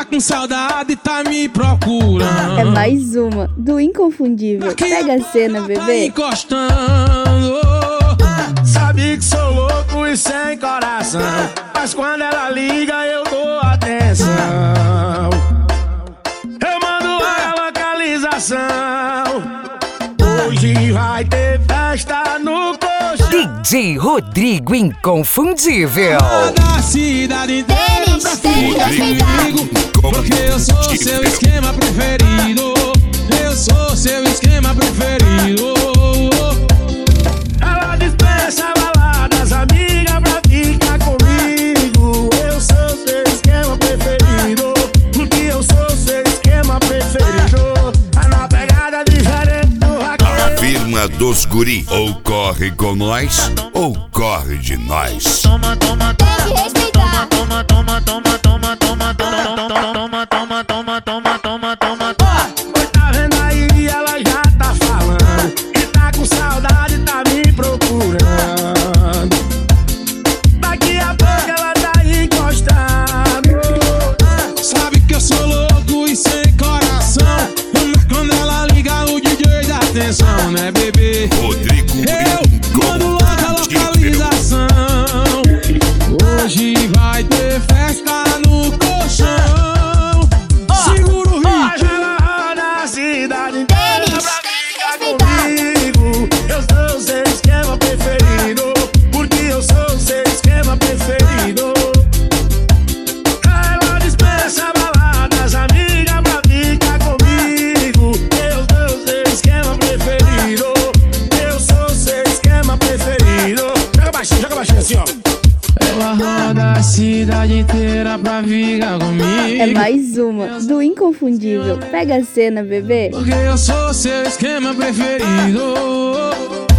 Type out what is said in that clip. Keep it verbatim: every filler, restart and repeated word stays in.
com saudade, tá me procurando. É mais uma, do Inconfundível. Pega a cena, bebê. Tá encostando. Sabe que sou louco e sem coração, mas quando ela liga eu dou atenção. Eu mando a localização. Hoje vai ter festa no colchão. D J Rodrigo Inconfundível. Da cidade inteira pra ficar comigo, porque eu sou seu esquema preferido. Eu sou seu esquema preferido. Ela dispensa baladas, amiga, pra ficar comigo. Eu sou seu esquema preferido, porque eu sou seu esquema preferido. Tá na pegada diferente do raqueiro. A firma dos guri, ou corre com nós, ou corre de nós. Toma, toma, Tem que respeitar. toma, toma, toma, toma, toma, toma, toma, toma, toma, toma, toma, toma, toma. Pois tá vendo aí, ela já tá falando que tá com saudade, tá me procurando. Daqui a pouco ela tá encostando. Sabe que eu sou louco e sem coração, mas quando ela liga o D J dá atenção, né, bebê? Rodrigo Eu mando logo a localização. Hoje vai ter festa no colchão. Segura o ritmo. Hoje ela roda a cidade inteira pra ficar comigo. Eu sou seu esquema preferido, porque eu sou seu esquema preferido. Ela dispensa baladas, amiga, pra ficar comigo. Eu sou seu esquema preferido, eu sou seu esquema preferido. Joga baixinho, joga baixinho assim, ó. Ela roda a cidade inteira pra ficar comigo. É mais uma, do Inconfundível. Pega a cena, bebê. Porque eu sou seu esquema preferido.